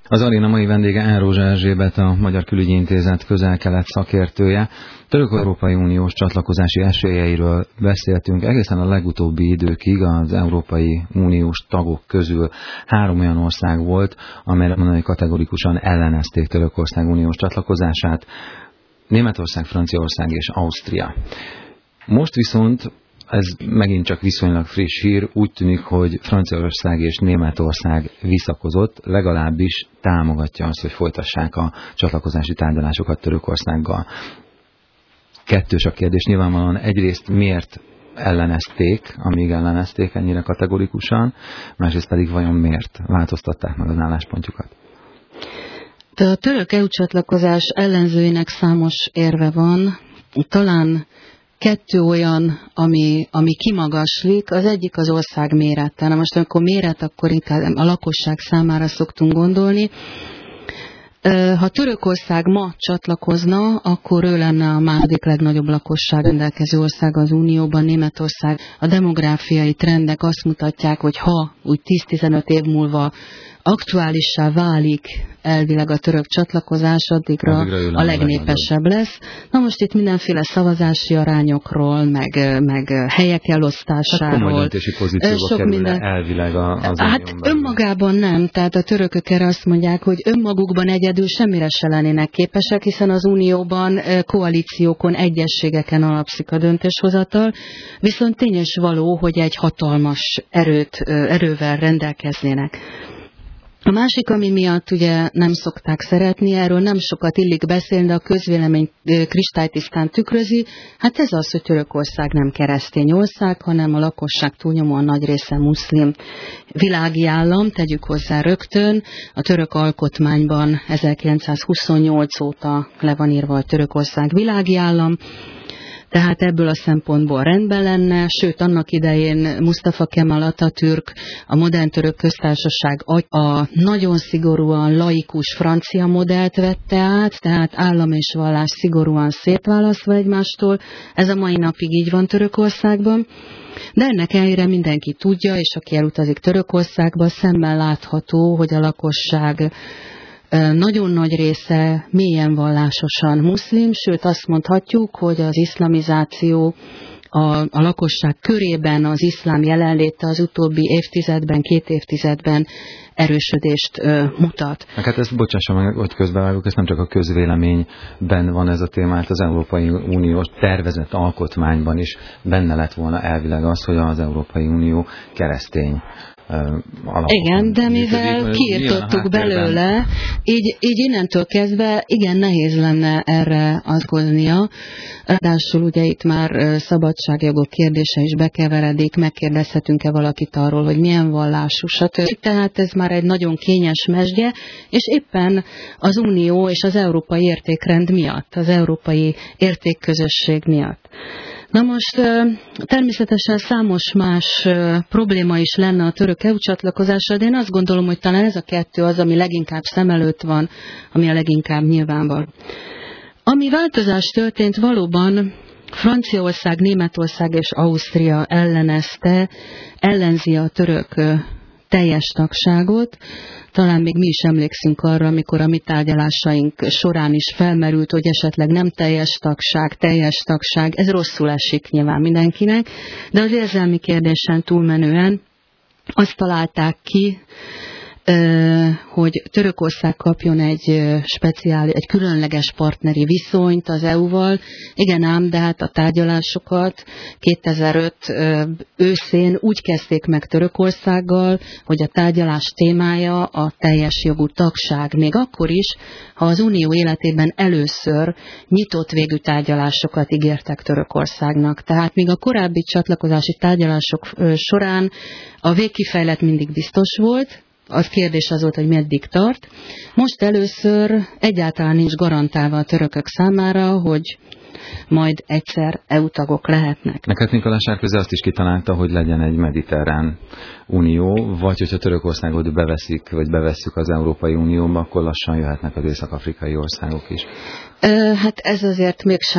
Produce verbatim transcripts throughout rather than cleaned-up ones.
Az aréna mai vendége Árózsa Erzsébet, a Magyar Külügyi Intézet közel-kelet szakértője. Török-Európai Uniós csatlakozási esélyeiről beszéltünk. Egészen a legutóbbi időkig az Európai Uniós tagok közül három olyan ország volt, amely kategorikusan ellenezték Törökország uniós csatlakozását. Németország, Franciaország és Ausztria. Most viszont ez megint csak viszonylag friss hír, úgy tűnik, hogy Franciaország és Németország visszakozott, legalábbis támogatja azt, hogy folytassák a csatlakozási tárgyalásokat Törökországgal. Kettős a kérdés, nyilvánvalóan egyrészt miért ellenezték, amíg ellenezték ennyire kategorikusan, másrészt pedig vajon miért változtatták meg az álláspontjukat? De a török é u csatlakozás ellenzőinek számos érve van, talán kettő olyan, ami, ami kimagaslik, az egyik az ország mérete. Na most amikor méret, akkor inkább a lakosság számára szoktunk gondolni. Ha Törökország ma csatlakozna, akkor ő lenne a második legnagyobb lakosság rendelkező ország az Unióban, Németország. A demográfiai trendek azt mutatják, hogy ha úgy tíz-tizenöt év múlva aktuálissá válik elvileg a török csatlakozás, addigra, addigra a legnépesebb lesz. Na most itt mindenféle szavazási arányokról, meg, meg helyek elosztásáról. Komoly döntési pozícióba kerül minden... elvileg az Hát önmagában nem, tehát a törökök erre azt mondják, hogy önmagukban egyedül semmire se lennének képesek, hiszen az Unióban koalíciókon, egyességeken alapszik a döntéshozatal, viszont tény és való, hogy egy hatalmas erőt, erővel rendelkeznének. A másik, ami miatt ugye nem szokták szeretni, erről nem sokat illik beszélni, de a közvélemény kristálytisztán tükrözi, hát ez az, hogy Törökország nem keresztény ország, hanem a lakosság túlnyomóan nagy része muszlim világi állam, tegyük hozzá rögtön. A török alkotmányban ezerkilencszázhuszonnyolc óta le van írva, hogy Törökország világi állam, tehát ebből a szempontból rendben lenne, sőt annak idején Mustafa Kemal Atatürk, a modern török köztársaság a nagyon szigorúan laikus francia modellt vette át, tehát állam és vallás szigorúan szétválasztva egymástól. Ez a mai napig így van Törökországban. De ennek ellenére mindenki tudja, és aki elutazik Törökországba, szemmel látható, hogy a lakosság nagyon nagy része mélyen vallásosan muszlim, sőt azt mondhatjuk, hogy az iszlamizáció a, a lakosság körében az iszlám jelenléte az utóbbi évtizedben, két évtizedben erősödést ö, mutat. Hát ezt bocsássam meg, hogy közbevágok, ez nem csak a közvéleményben van ez a téma, hát az Európai Unió tervezett alkotmányban is benne lett volna elvileg az, hogy az Európai Unió keresztény igen, de mivel kiirtottuk belőle, így, így innentől kezdve igen nehéz lenne erre adkoznia. Ráadásul ugye itt már szabadságjogok kérdése is bekeveredik, megkérdezhetünk-e valakit arról, hogy milyen vallású, stb. Tehát ez már egy nagyon kényes mesdje, és éppen az Unió és az európai értékrend miatt, az európai értékközösség miatt. Na most természetesen számos más probléma is lenne a török é u csatlakozással, de én azt gondolom, hogy talán ez a kettő az, ami leginkább szem előtt van, ami a leginkább nyilvánvaló. Ami változás történt, valóban Franciaország, Németország és Ausztria ellenezte, ellenzi a török teljes tagságot. Talán még mi is emlékszünk arra, amikor a mi tárgyalásaink során is felmerült, hogy esetleg nem teljes tagság, teljes tagság, ez rosszul esik nyilván mindenkinek, de az érzelmi kérdésen túlmenően azt találták ki, hogy Törökország kapjon egy speciális, egy különleges partneri viszonyt az é u-val. Igen ám, de hát a tárgyalásokat kétezer-öt őszén úgy kezdték meg Törökországgal, hogy a tárgyalás témája a teljes jogú tagság. Még akkor is, ha az Unió életében először nyitott végű tárgyalásokat ígértek Törökországnak. Tehát még a korábbi csatlakozási tárgyalások során a végkifejlet mindig biztos volt, az kérdés az volt, hogy meddig tart. Most először egyáltalán nincs garantálva a törökök számára, hogy majd egyszer é u tagok lehetnek. Neked Nikolás Sárközi azt is kitalálta, hogy legyen egy mediterrán unió, vagy hogyha Törökországot beveszik, vagy bevesszük az Európai Unióba, akkor lassan jöhetnek az észak-afrikai országok is. Hát ez azért mégsem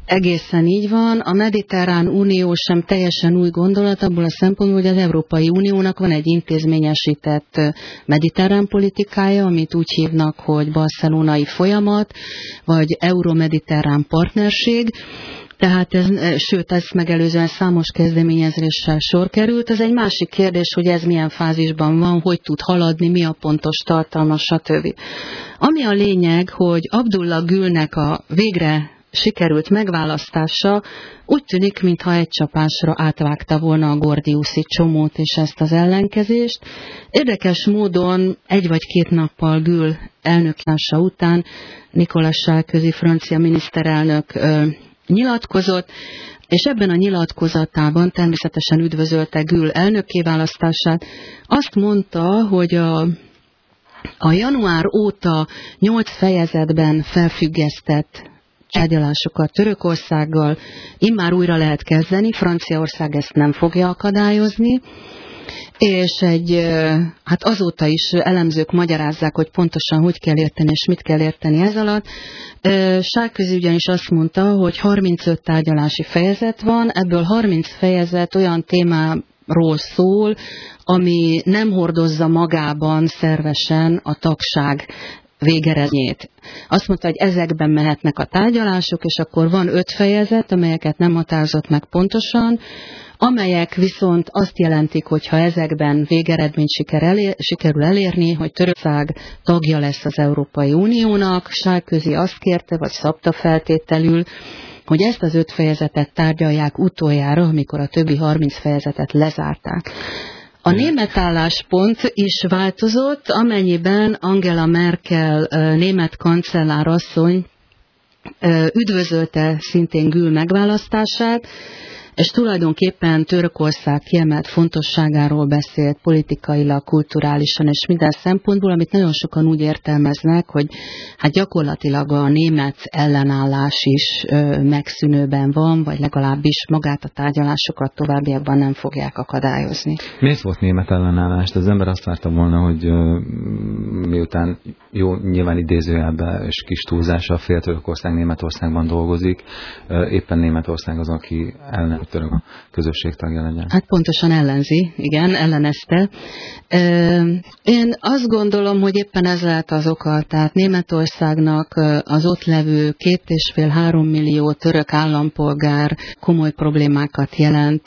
egészen így van. A Mediterrán Unió sem teljesen új gondolat abból a szempontból, hogy az Európai Uniónak van egy intézményesített mediterrán politikája, amit úgy hívnak, hogy barcelonai folyamat, vagy euromediterrán partnerség. Tehát ez, sőt, ezt megelőzően számos kezdeményezéssel sor került. Ez egy másik kérdés, hogy ez milyen fázisban van, hogy tud haladni, mi a pontos tartalma, stb. Ami a lényeg, hogy Abdullah Gülnek a végre sikerült megválasztása úgy tűnik, mintha egy csapásra átvágta volna a gordiuszi csomót és ezt az ellenkezést. Érdekes módon egy vagy két nappal Gül elnöklása után Nicolas Sarkozy francia miniszterelnök ö, nyilatkozott, és ebben a nyilatkozatában természetesen üdvözölte Gül elnökké választását. Azt mondta, hogy a, a január óta nyolc fejezetben felfüggesztett tárgyalásokat Törökországgal immár újra lehet kezdeni, Franciaország ezt nem fogja akadályozni, és egy, hát azóta is elemzők magyarázzák, hogy pontosan hogy kell érteni, és mit kell érteni ez alatt. Sarkozy ugyanis azt mondta, hogy harmincöt tárgyalási fejezet van, ebből harminc fejezet olyan témáról szól, ami nem hordozza magában szervesen a tagság végeredményét. Azt mondta, hogy ezekben mehetnek a tárgyalások, és akkor van öt fejezet, amelyeket nem határozott meg pontosan, amelyek viszont azt jelentik, hogy ha ezekben végeredményt siker elér, sikerül elérni, hogy Törökország tagja lesz az Európai Uniónak. Sarkozy azt kérte, vagy szabta feltételül, hogy ezt az öt fejezetet tárgyalják utoljára, amikor a többi harminc fejezetet lezárták. A német álláspont is változott, amennyiben Angela Merkel német kancellárasszony üdvözölte szintén Gül megválasztását, és tulajdonképpen Törökország kiemelt fontosságáról beszélt politikailag, kulturálisan és minden szempontból, amit nagyon sokan úgy értelmeznek, hogy hát gyakorlatilag a német ellenállás is ö, megszűnőben van, vagy legalábbis magát a tárgyalásokat továbbiakban nem fogják akadályozni. Miért volt német ellenállást? Az ember azt várta volna, hogy ö, miután jó, nyilván idézőjelben és kis túlzással fél Törökország Németországban dolgozik, ö, éppen Németország az, aki ellen török a közösség tagja legyen. Hát pontosan ellenzi, igen, ellenezte. Én azt gondolom, hogy éppen ez lehet az oka, tehát Németországnak az ott levő két és fél három millió török állampolgár komoly problémákat jelent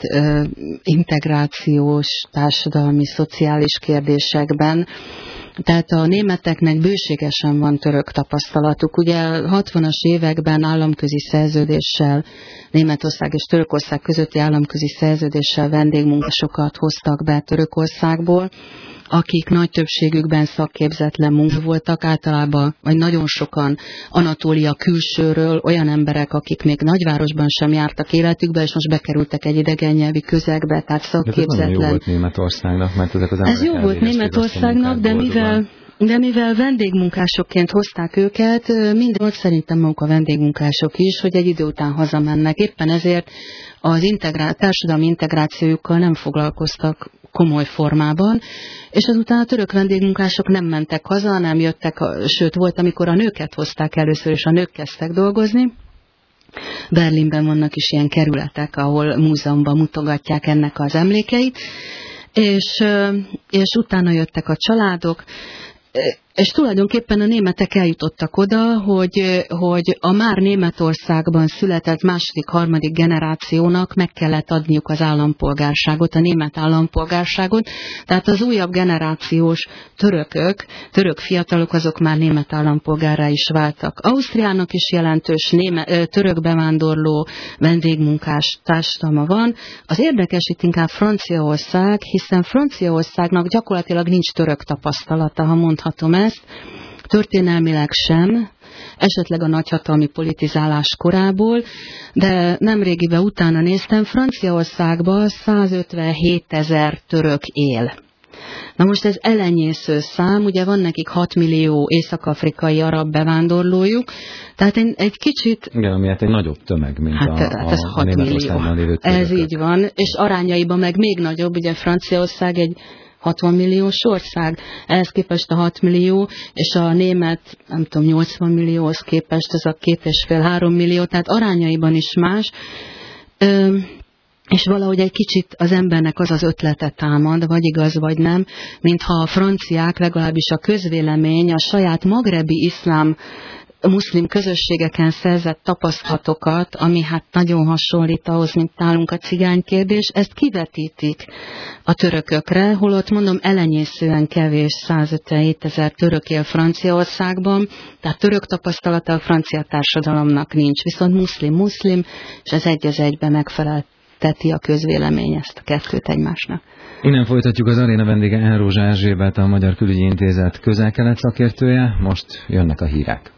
integrációs, társadalmi, szociális kérdésekben. Tehát a németeknek bőségesen van török tapasztalatuk. Ugye hatvanas években államközi szerződéssel, Németország és Törökország közötti államközi szerződéssel vendégmunkásokat hoztak be Törökországból, akik nagy többségükben szakképzetlen munka voltak, általában, vagy nagyon sokan Anatólia külsőről, olyan emberek, akik még nagyvárosban sem jártak életükbe, és most bekerültek egy idegen nyelvi közegbe, tehát szakképzetlen. De ez jó volt Németországnak, mert ezek az emberek Ez jó volt Németországnak, de mivel, de mivel vendégmunkásokként hozták őket, minden szerintem maguk a vendégmunkások is, hogy egy idő után hazamennek. Éppen ezért az integrá- társadalmi integrációjukkal nem foglalkoztak komoly formában, és azután a török vendégmunkások nem mentek haza, nem jöttek, sőt volt, amikor a nőket hozták először, és a nők kezdtek dolgozni. Berlinben vannak is ilyen kerületek, ahol múzeumban mutogatják ennek az emlékeit, és, és utána jöttek a családok, és tulajdonképpen a németek eljutottak oda, hogy, hogy a már Németországban született második, harmadik generációnak meg kellett adniuk az állampolgárságot, a német állampolgárságot, tehát az újabb generációs törökök, török fiatalok, azok már német állampolgárrá is váltak. Ausztriának is jelentős német, török bevándorló vendégmunkás társadalma van. Az érdekes itt inkább Franciaország, hiszen Franciaországnak gyakorlatilag nincs török tapasztalata, ha mondhatom ezt, történelmileg sem, esetleg a nagyhatalmi politizálás korából, de nemrégiben utána néztem, Franciaországban százötvenhétezer török él. Na most ez elenyésző szám, ugye van nekik hat millió észak-afrikai arab bevándorlójuk, tehát egy, egy kicsit... Igen, ami hát egy nagyobb tömeg, mint hát, a, hát ez a, a Németországban lévő törökök. Ez így van, és arányaiban meg még nagyobb, ugye Franciaország egy hatvan milliós ország. Ehhez képest a hat millió, és a német, nem tudom, nyolcvan millióhoz képest ez a két és fél három millió, tehát arányaiban is más. Ö, és valahogy egy kicsit az embernek az az ötlete támad, vagy igaz, vagy nem, mintha a franciák, legalábbis a közvélemény a saját magrebi iszlám muszlim közösségeken szerzett tapasztalatokat, ami hát nagyon hasonlít ahhoz, mint nálunk a cigány kérdés, ezt kivetítik a törökökre, holott mondom elenyészően kevés, százötvenhét ezer török él Franciaországban, tehát török tapasztalata a francia társadalomnak nincs, viszont muszlim-muszlim, és ez egy az egyben megfelelteti a közvélemény ezt a kettőt egymásnak. Innen folytatjuk, az aréna vendége N. Rózsa Erzsébet, a Magyar Külügyi Intézet közel-kelet szakértője, most jönnek a hírek.